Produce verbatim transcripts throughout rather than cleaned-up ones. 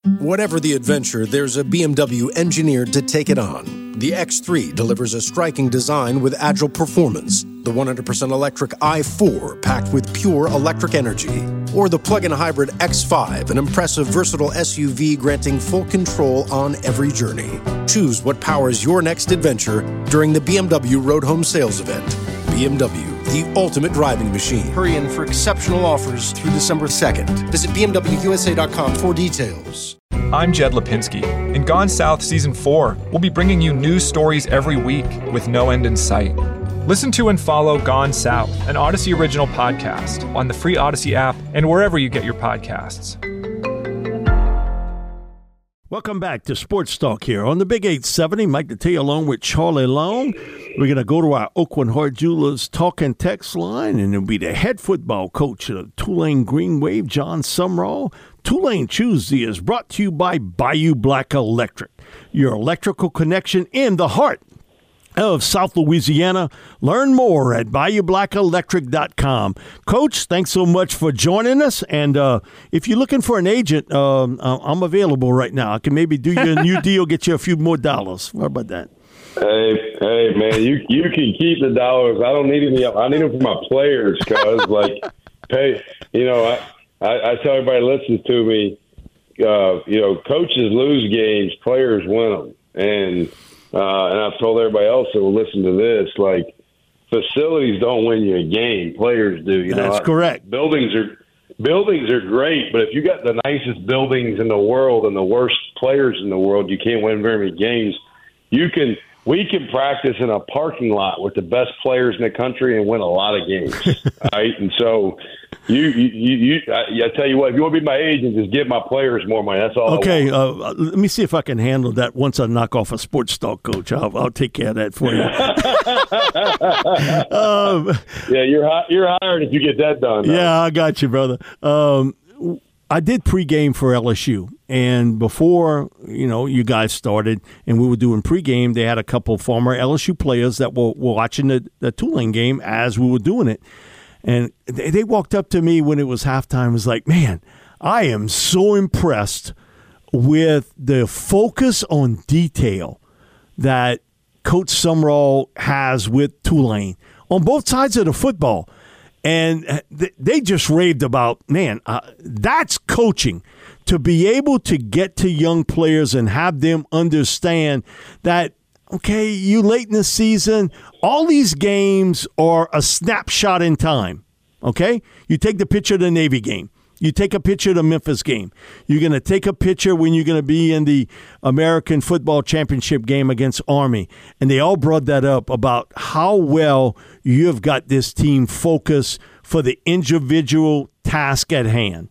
Whatever the adventure, there's a B M W engineered to take it on. The X three delivers a striking design with agile performance. The one hundred percent electric i four packed with pure electric energy. Or the plug-in hybrid X five, an impressive versatile S U V granting full control on every journey. Choose what powers your next adventure during the B M W Road Home Sales Event. B M W, the ultimate driving machine. Hurry in for exceptional offers through December second. Visit B M W U S A dot com for details. I'm Jed Lipinski. In Gone South Season four, we'll be bringing you news stories every week with no end in sight. Listen to and follow Gone South, an Odyssey original podcast, on the free Odyssey app and wherever you get your podcasts. Welcome back to Sports Talk here on the Big eight seventy. Mike Detillier along with Charlie Long. We're going to go to our Oakland Hart Jewelers talk and text line, and it'll be the head football coach of Tulane Green Wave, John Sumrall. Tulane Tuesday is brought to you by Bayou Black Electric, your electrical connection in the heart of South Louisiana. Learn more at bayou black electric dot com. Coach, thanks so much for joining us. And uh, if you're looking for an agent, um, I'm available right now. I can maybe do you a new deal, get you a few more dollars. What about that? Hey, hey, man, you you can keep the dollars. I don't need any. I need them for my players, cause like, pay. You know, I, I, I tell everybody that listens to me. Uh, you know, coaches lose games, players win them, and. Uh, and I've told everybody else that will listen to this, like, facilities don't win you a game. Players do. You That's know, correct. Buildings are buildings are great, but if you got the nicest buildings in the world and the worst players in the world, you can't win very many games. You can we can practice in a parking lot with the best players in the country and win a lot of games. All right, and so you you, you, you I, I tell you what, if you want to be my agent, just give my players more money. That's all. Okay, uh, let me see if I can handle that. Once I knock off a sports talk coach, I'll, I'll take care of that for you. um, yeah, you're you're hired if you get that done. Though. Yeah, I got you, brother. Um, I did pregame for L S U, and before you know you guys started, and we were doing pregame, they had a couple former L S U players that were, were watching the, the Tulane game as we were doing it, and they, they walked up to me when it was halftime. Was like, "Man, I am so impressed with the focus on detail that Coach Sumrall has with Tulane on both sides of the football." And they just raved about, man, uh, that's coaching, to be able to get to young players and have them understand that, okay, you late in the season, all these games are a snapshot in time, okay? You take the picture of the Navy game. You take a picture of the Memphis game. You're going to take a picture when you're going to be in the American Football Championship game against Army. And they all brought that up about how well you have got this team focused for the individual task at hand.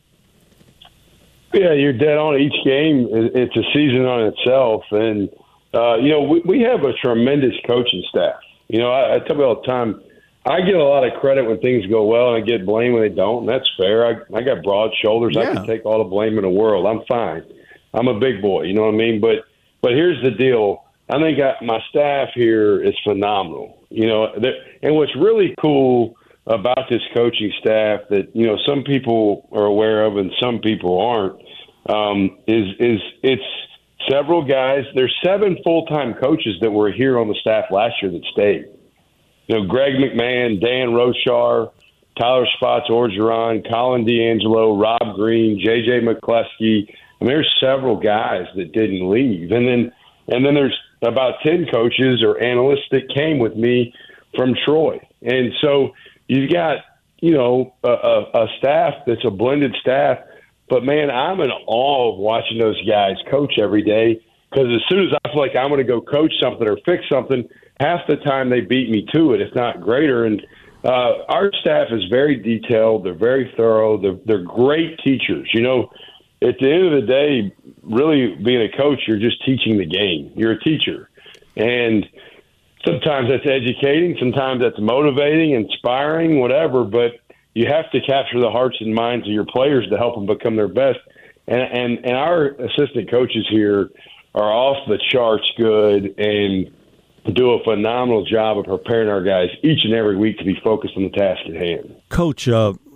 Yeah, you're dead on. Each game, it's a season on itself. And, uh, you know, we, we have a tremendous coaching staff. You know, I, I tell you all the time, I get a lot of credit when things go well, and I get blamed when they don't, and that's fair. I, I got broad shoulders. Yeah. I can take all the blame in the world. I'm fine. I'm a big boy, you know what I mean? But but here's the deal. I think I, my staff here is phenomenal. You know, and what's really cool about this coaching staff that, you know, some people are aware of and some people aren't, um, is is it's several guys. There's seven full-time coaches that were here on the staff last year that stayed. You know, Greg McMahon, Dan Rochar, Tyler Spots Orgeron, Colin D'Angelo, Rob Green, J J McCluskey. I mean, there's several guys that didn't leave. And then and then there's about ten coaches or analysts that came with me from Troy. And so you've got, you know, a, a, a staff that's a blended staff. But, man, I'm in awe of watching those guys coach every day, because as soon as I feel like I'm going to go coach something or fix something, half the time they beat me to it, if not greater. And uh, our staff is very detailed. They're very thorough. They're, they're great teachers. You know, at the end of the day, really being a coach, you're just teaching the game. You're a teacher. And sometimes that's educating. Sometimes that's motivating, inspiring, whatever. But you have to capture the hearts and minds of your players to help them become their best. And, and, and our assistant coaches here are off the charts good and do a phenomenal job of preparing our guys each and every week to be focused on the task at hand. Coach, uh,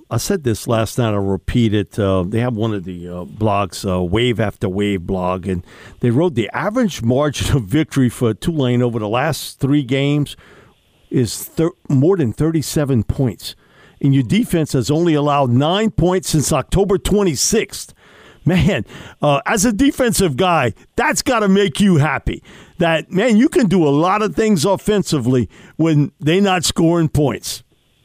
I said this last night. I'll repeat it. Uh, they have one of the uh, blogs, uh, Wave After Wave blog, and they wrote the average margin of victory for Tulane over the last three games is thir- more than thirty-seven points. And your defense has only allowed nine points since October twenty-sixth. Man, uh, as a defensive guy, that's got to make you happy. That, man, you can do a lot of things offensively when they're not scoring points.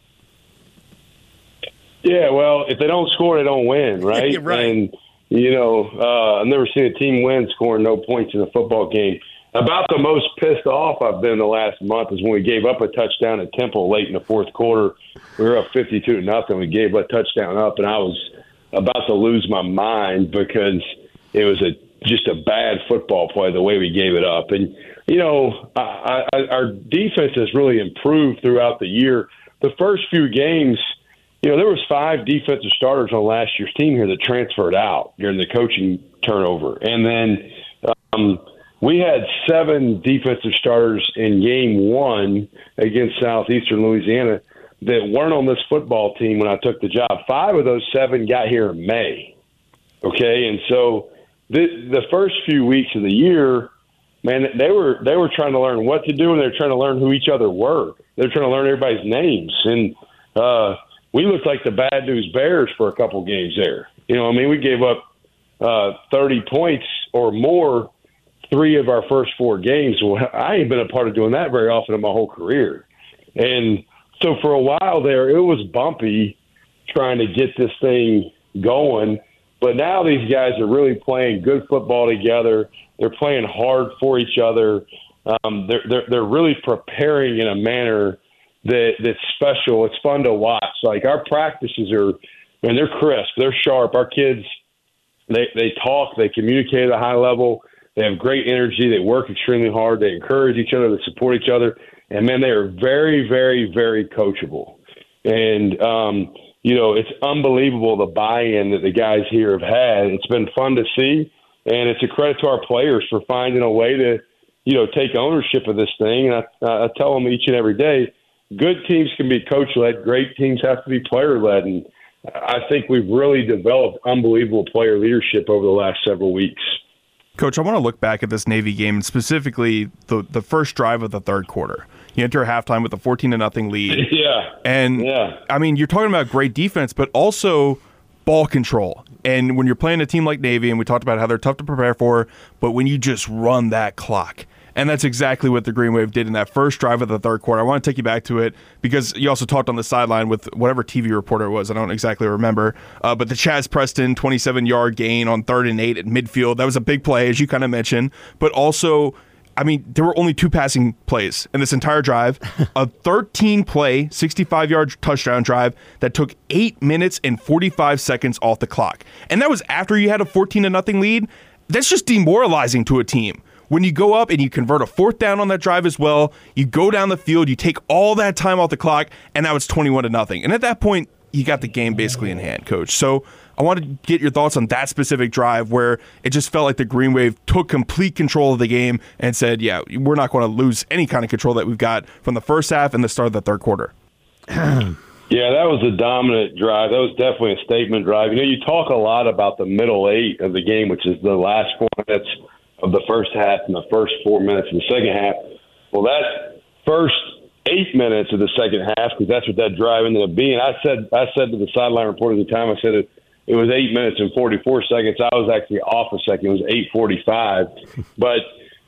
Yeah, well, if they don't score, they don't win, right? Right. And, you know, uh, I've never seen a team win scoring no points in a football game. About the most pissed off I've been the last month is when we gave up a touchdown at Temple late in the fourth quarter. We were up fifty-two to nothing. We gave a touchdown up, and I was about to lose my mind because it was a just a bad football play the way we gave it up. And, you know, I, I, our defense has really improved throughout the year. The first few games, you know, there was five defensive starters on last year's team here that transferred out during the coaching turnover. And then um, we had seven defensive starters in game one against Southeastern Louisiana that weren't on this football team when I took the job. Five of those seven got here in May. Okay, and so the the first few weeks of the year, man, they were they were trying to learn what to do, and they were trying to learn who each other were. They were trying to learn everybody's names, and uh, we looked like the Bad News Bears for a couple games there. You know, I mean, we gave up uh, thirty points or more three of our first four games. Well, I ain't been a part of doing that very often in my whole career, and so for a while there, it was bumpy trying to get this thing going. But now these guys are really playing good football together. They're playing hard for each other. Um, they're, they're they're really preparing in a manner that that's special. It's fun to watch. Like our practices are, man, they're crisp. They're sharp. Our kids, they they talk. They communicate at a high level. They have great energy. They work extremely hard. They encourage each other. They support each other. And, man, they are very, very, very coachable. And, um, you know, it's unbelievable the buy-in that the guys here have had. It's been fun to see, and it's a credit to our players for finding a way to, you know, take ownership of this thing. And I, I tell them each and every day, good teams can be coach-led. Great teams have to be player-led. And I think we've really developed unbelievable player leadership over the last several weeks. Coach, I want to look back at this Navy game, and specifically the the first drive of the third quarter. You enter halftime with a fourteen to nothing lead. Yeah. And, yeah. I mean, you're talking about great defense, but also ball control. And when you're playing a team like Navy, and we talked about how they're tough to prepare for, but when you just run that clock, and that's exactly what the Green Wave did in that first drive of the third quarter. I want to take you back to it because you also talked on the sideline with whatever T V reporter it was. I don't exactly remember. Uh, but the Chaz Preston twenty-seven-yard gain on third and eight at midfield, that was a big play, as you kind of mentioned. But also, I mean, there were only two passing plays in this entire drive. A thirteen-play, sixty-five-yard touchdown drive that took eight minutes and forty-five seconds off the clock. And that was after you had a fourteen to nothing lead. That's just demoralizing to a team. When you go up and you convert a fourth down on that drive as well, you go down the field, you take all that time off the clock, and now it's twenty-one to nothing. And at that point, you got the game basically in hand, Coach. So I want to get your thoughts on that specific drive where it just felt like the Green Wave took complete control of the game and said, yeah, we're not going to lose any kind of control that we've got from the first half and the start of the third quarter. Yeah, that was a dominant drive. That was definitely a statement drive. You know, you talk a lot about the middle eight of the game, which is the last four minutes of the first half and the first four minutes of the second half. Well, that first eight minutes of the second half, because that's what that drive ended up being. I said I said to the sideline reporter at the time, I said it, it was eight minutes and forty-four seconds. I was actually off a second. It was eight forty-five. But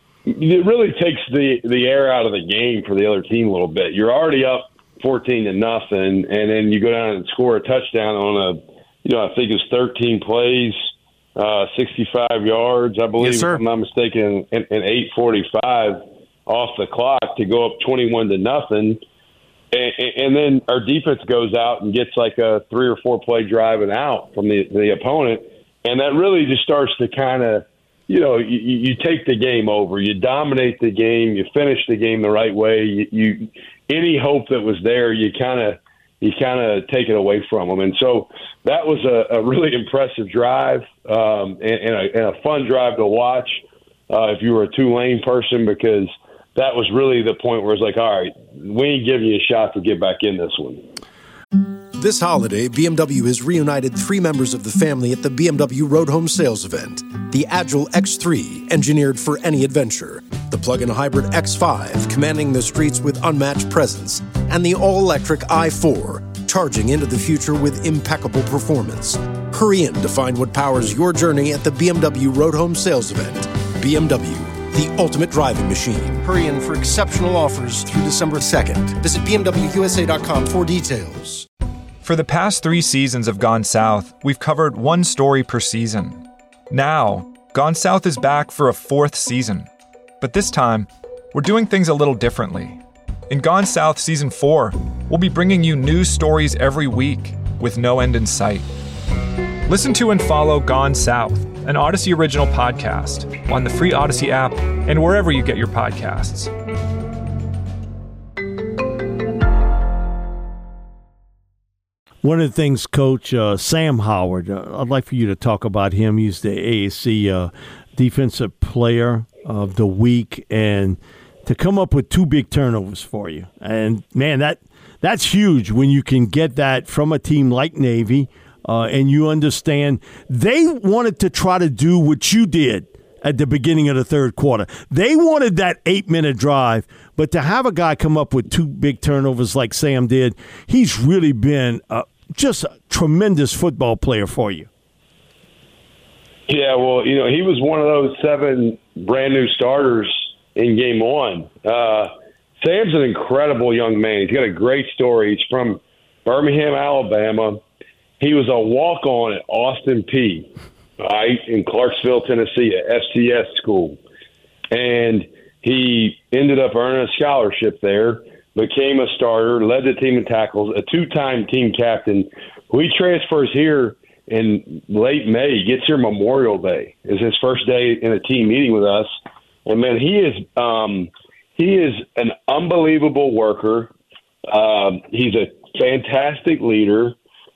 it really takes the, the air out of the game for the other team a little bit. You're already up fourteen to nothing, and then you go down and score a touchdown on a, you know, I think it's thirteen plays, uh, sixty-five yards, I believe, yes, sir. if I'm not mistaken, and, and eight forty-five off the clock to go up twenty-one to nothing. And, and then our defense goes out and gets like a three or four play drive and out from the, the opponent. And that really just starts to kind of, you know, you, you take the game over, you dominate the game, you finish the game the right way. You, you any hope that was there, you kind of, you kind of take it away from them. And so that was a, a really impressive drive um, and, and, a, and a fun drive to watch uh, if you were a Tulane person, because that was really the point where it's like, all right, we ain't giving you a shot to get back in this one. This holiday, B M W has reunited three members of the family at the B M W Road Home Sales event. The Agile X three, engineered for any adventure. The plug-in hybrid X five, commanding the streets with unmatched presence. And the all-electric i four, charging into the future with impeccable performance. Hurry in to find what powers your journey at the B M W Road Home Sales event. B M W, the ultimate driving machine. Hurry in for exceptional offers through December second. Visit B M W U S A dot com for details. For the past three seasons of Gone South, we've covered one story per season. Now, Gone South is back for a fourth season. But this time, we're doing things a little differently. In Gone South Season four, we'll be bringing you news stories every week with no end in sight. Listen to and follow Gone South, an Odyssey original podcast, on the free Odyssey app and wherever you get your podcasts. One of the things, Coach, uh, Sam Howard, uh, I'd like for you to talk about him. He's the A A C uh, Defensive Player of the Week, and to come up with two big turnovers for you. And, man, that that's huge when you can get that from a team like Navy, uh, and you understand they wanted to try to do what you did at the beginning of the third quarter. They wanted that eight-minute drive, but to have a guy come up with two big turnovers like Sam did, he's really been uh, just a tremendous football player for you. Yeah, well, you know, he was one of those seven brand-new starters in game one. Uh, Sam's an incredible young man. He's got a great story. He's from Birmingham, Alabama. He was a walk-on at Austin Peay, right, in Clarksville, Tennessee, at F C S school. And he ended up earning a scholarship there, became a starter, led the team in tackles, a two-time team captain. He transfers here in late May, gets here Memorial Day. Is his first day in a team meeting with us. And, man, he is um, he is an unbelievable worker. Um, he's a fantastic leader.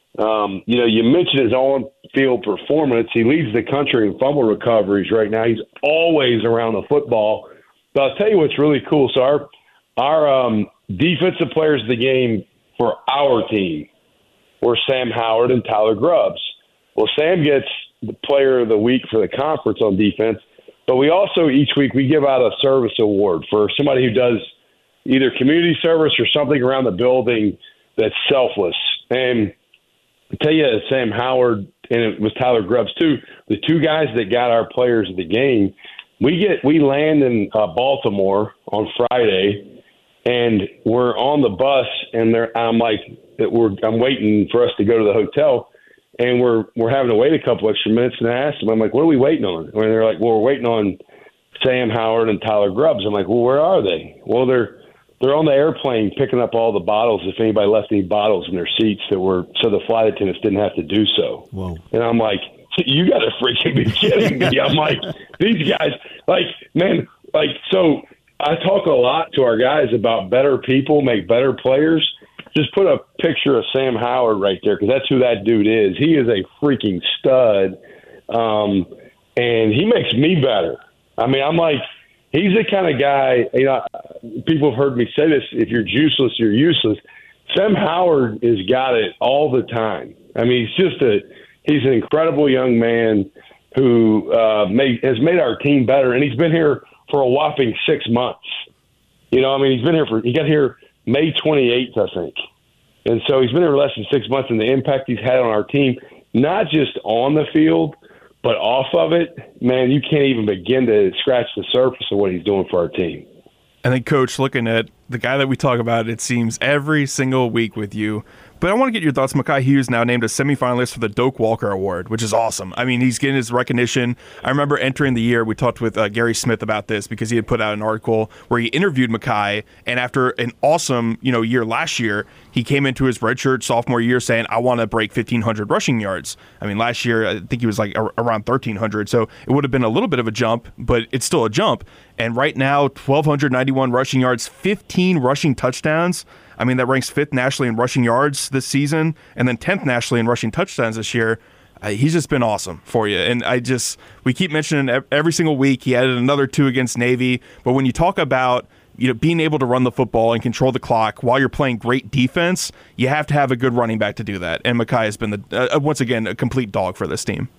Um, you know, you mentioned his on-field performance. He leads the country in fumble recoveries right now. He's always around the football. But I'll tell you what's really cool. So our our um, defensive players of the game for our team were Sam Howard and Tyler Grubbs. Well, Sam gets the player of the week for the conference on defense, but we also each week we give out a service award for somebody who does either community service or something around the building that's selfless. And I tell you, Sam Howard and it was Tyler Grubbs too, the two guys that got our players of the game. We get we land in uh, Baltimore on Friday, and we're on the bus, and they're, I'm like, we're I'm waiting for us to go to the hotel, and we're we're having to wait a couple extra minutes. And I asked them, I'm like, what are we waiting on? And they're like, well, we're waiting on Sam Howard and Tyler Grubbs. I'm like, well, where are they? Well, they're they're on the airplane picking up all the bottles if anybody left any bottles in their seats that were so the flight attendants didn't have to do so. Whoa. And I'm like, you got to freaking be kidding me. I'm like, these guys, like, man, like, so I talk a lot to our guys about better people make better players. Just put a picture of Sam Howard right there because that's who that dude is. He is a freaking stud, um, and he makes me better. I mean, I'm like, he's the kind of guy, you know, people have heard me say this, if you're juiceless, you're useless. Sam Howard has got it all the time. I mean, he's just a he's an incredible young man who uh, made, has made our team better, and he's been here for a whopping six months. You know, I mean, he's been here for he got here May twenty-eighth, I think, and so he's been here less than six months, and the impact he's had on our team, not just on the field, but off of it, man, you can't even begin to scratch the surface of what he's doing for our team. And then, Coach, looking at the guy that we talk about, it seems, every single week with you. But I want to get your thoughts. Mekhi Hughes now named a semifinalist for the Doak Walker Award, which is awesome. I mean, he's getting his recognition. I remember entering the year, we talked with uh, Gary Smith about this because he had put out an article where he interviewed Mekhi, and after an awesome, you know, year last year, he came into his redshirt sophomore year saying, I want to break fifteen hundred rushing yards. I mean, last year, I think he was like a- around thirteen hundred, so it would have been a little bit of a jump, but it's still a jump. And right now, one thousand two hundred ninety-one rushing yards, fifteen rushing touchdowns. I mean, that ranks fifth nationally in rushing yards this season and then tenth nationally in rushing touchdowns this year. Uh, he's just been awesome for you. And I just, we keep mentioning every single week he added another two against Navy. But when you talk about you know, being able to run the football and control the clock while you're playing great defense, you have to have a good running back to do that. And Mekhi has been, the uh, once again, a complete dog for this team.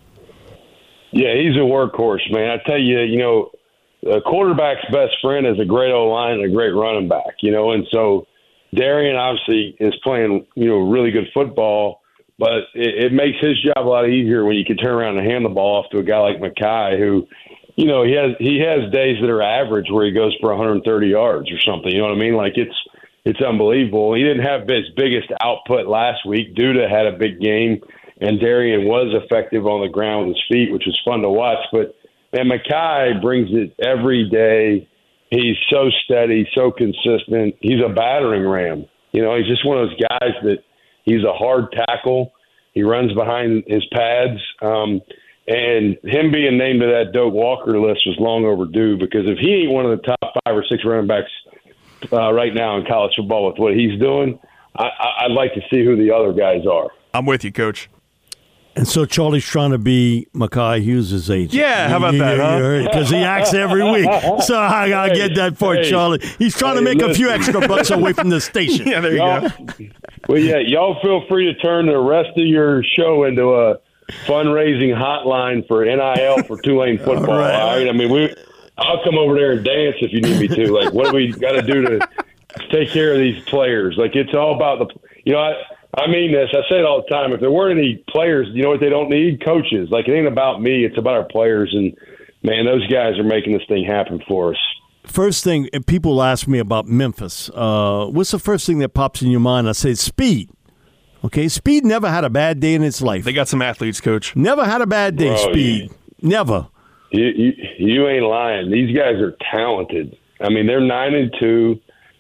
Yeah, he's a workhorse, man. I tell you, you know, a quarterback's best friend is a great O-line and a great running back, you know, and so Darian obviously is playing, you know, really good football, but it, it makes his job a lot easier when you can turn around and hand the ball off to a guy like Mekhi who, you know, he has he has days that are average where he goes for one hundred thirty yards or something. You know what I mean? Like it's it's unbelievable. He didn't have his biggest output last week. Duda had a big game, and Darian was effective on the ground with his feet, which was fun to watch. But man, Mekhi brings it every day. He's so steady, so consistent. He's a battering ram. You know, he's just one of those guys that he's a hard tackle. He runs behind his pads. Um, And him being named to that Doak Walker list was long overdue because if he ain't one of the top five or six running backs uh, right now in college football with what he's doing, I, I'd like to see who the other guys are. I'm with you, Coach. And so Charlie's trying to be Mekhi Hughes' agent. Yeah, how about that, huh? Because he acts every week. So I got to get that for hey, Charlie. He's trying hey, to make listen. a few extra bucks away from the station. Yeah, there you y'all, go. Well, yeah, y'all feel free to turn the rest of your show into a fundraising hotline for N I L for Tulane football. All right. All right? I mean, we. I'll come over there and dance if you need me to. Like, what do we got to do to take care of these players? Like, it's all about the. You know, I. I mean this. I say it all the time. If there weren't any players, you know what they don't need? Coaches. Like, it ain't about me. It's about our players. And, man, those guys are making this thing happen for us. First thing, people ask me about Memphis. Uh, what's the first thing that pops in your mind? I say speed. Okay, Speed never had a bad day in its life. They got some athletes, Coach. Never had a bad day, Bro, Speed. You, never. You, you, you ain't lying. These guys are talented. I mean, they're nine and two.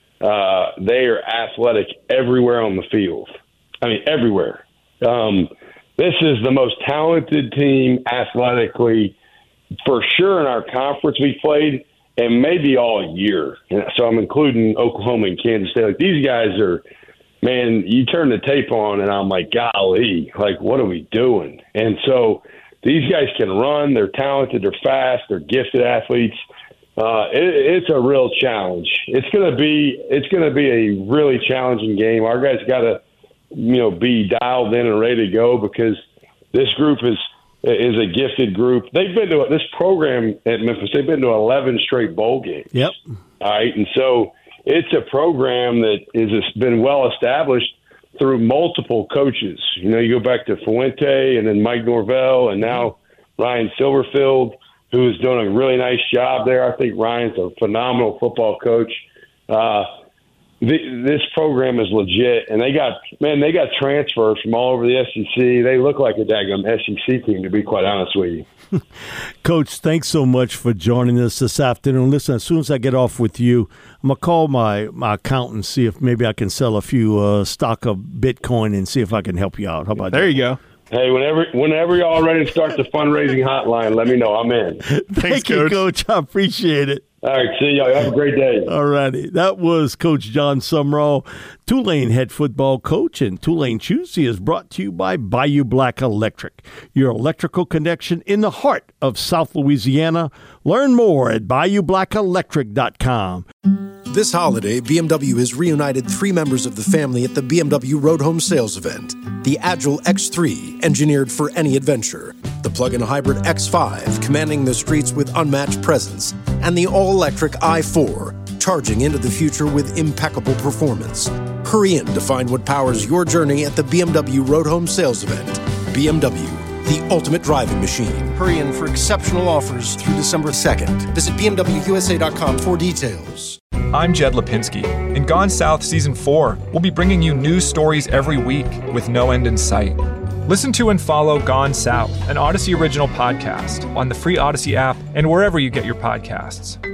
Uh, they are athletic everywhere on the field. I mean, everywhere. Um, this is the most talented team athletically, for sure, in our conference we played, and maybe all year. So I'm including Oklahoma and Kansas State. Like, these guys are, man, you turn the tape on, and I'm like, golly, like, what are we doing? And so these guys can run. They're talented. They're fast. They're gifted athletes. Uh, it, it's a real challenge. It's gonna be. It's gonna be a really challenging game. Our guys got to, you know, be dialed in and ready to go because this group is is a gifted group. They've been to this program at Memphis. They've been to eleven straight bowl games. Yep. All right, and so it's a program that is has been well established through multiple coaches. You know, you go back to Fuente and then Mike Norvell and now Ryan Silverfield, who is doing a really nice job there. I think Ryan's a phenomenal football coach. Uh, the, this program is legit, and they got man, they got transfers from all over the S E C. They look like a daggum S E C team, to be quite honest with you. Coach, thanks so much for joining us this afternoon. Listen, as soon as I get off with you, I'm going to call my, my accountant and see if maybe I can sell a few uh, stock of Bitcoin and see if I can help you out. How about there that? There you go. Hey, whenever whenever y'all ready to start the fundraising hotline, let me know. I'm in. Thank Thanks, you, Coach. Coach. I appreciate it. All right, see y'all. Have a great day. All righty. That was Coach John Sumrall, Tulane head football coach, and Tulane Tuesday is brought to you by Bayou Black Electric, your electrical connection in the heart of South Louisiana. Learn more at bayou black electric dot com. This holiday, B M W has reunited three members of the family at the B M W Road Home Sales Event. The Agile X three, engineered for any adventure. The plug-in hybrid X five, commanding the streets with unmatched presence. And the all-electric i four, charging into the future with impeccable performance. Hurry in to find what powers your journey at the B M W Road Home Sales Event. B M W, the ultimate driving machine. Hurry in for exceptional offers through December second. Visit b m w u s a dot com for details. I'm Jed Lipinski. In Gone South Season four, we'll be bringing you news stories every week with no end in sight. Listen to and follow Gone South, an Odyssey original podcast, on the free Odyssey app and wherever you get your podcasts.